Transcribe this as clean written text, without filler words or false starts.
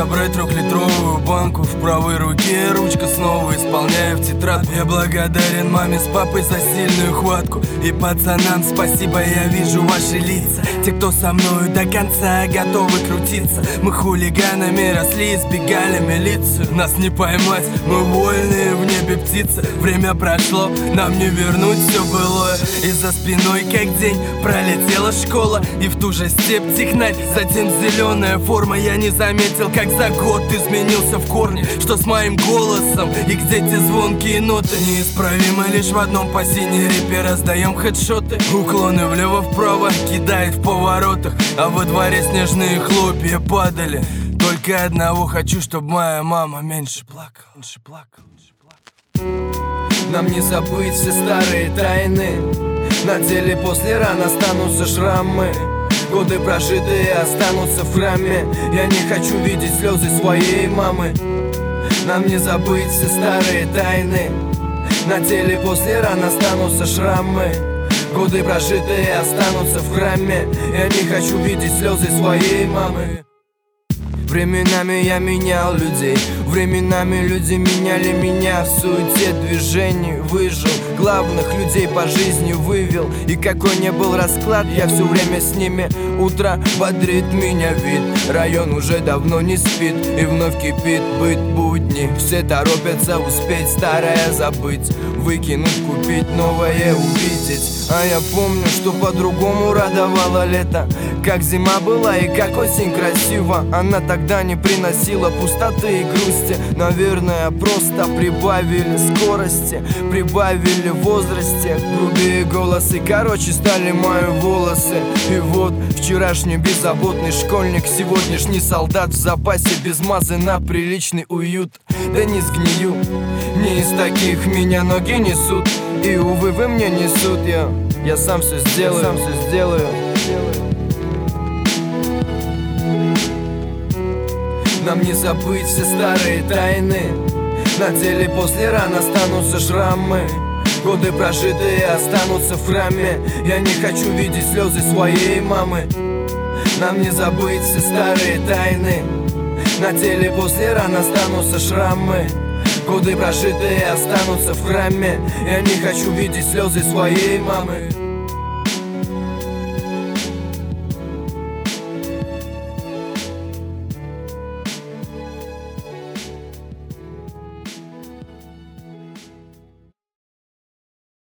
собрать трехлитровую банку. В правой руке ручка снова исполняю в тетрадку. Я благодарен маме с папой за сильную хватку. И пацанам спасибо, я вижу ваши лица. Те, кто со мною до конца готовы крутиться. Мы хулиганами росли, избегали милицию. Нас не поймать, мы вольные в небе птицы. Время прошло, нам не вернуть все былое. И за спиной как день пролетела школа. И в ту же степь технарь, затем зеленая форма. Я не заметил, как за год изменился в корне. Что с моим голосом и где те звонкие ноты. Неисправимо лишь в одном: по синей репе раздаем хедшоты. Уклоны влево-вправо кидает в поворотах. А во дворе снежные хлопья падали. Только одного хочу, чтобы моя мама меньше плакала, меньше плакала. Нам не забыть все старые тайны. На теле после ран останутся шрамы. Годы прожитые останутся в храме. Я не хочу видеть слезы своей мамы. Нам не забыть все старые тайны. На теле после ран останутся шрамы. Годы прожитые останутся в храме. Я не хочу видеть слезы своей мамы. Временами я менял людей, временами люди меняли меня. В суете движений выжил, главных людей по жизни вывел. И какой не был расклад, я все время с ними. Утро бодрит меня вид, район уже давно не спит. И вновь кипит быт будни. Все торопятся успеть старое забыть, выкинуть, купить новое, увидеть. А я помню, что по-другому радовало лето. Как зима была и как осень красива. Она тогда не приносила пустоты и грусти. Наверное, просто прибавили скорости, прибавили в возрасте. Грубее голос и короче стали мои волосы. И вот вчерашний беззаботный школьник, сегодняшний солдат в запасе, без мазы на приличный уют. Да не сгнию, не из таких меня ноги несут. И увы, вы мне несут, я сам все сделаю, сам все сделаю. Нам не забыть все старые тайны. На теле после ран останутся шрамы. Годы прожитые останутся в храме. Я не хочу видеть слезы своей мамы. Нам не забыть все старые тайны. На теле после ран останутся шрамы. Годы прожитые останутся в храме. Я не хочу видеть слезы своей мамы.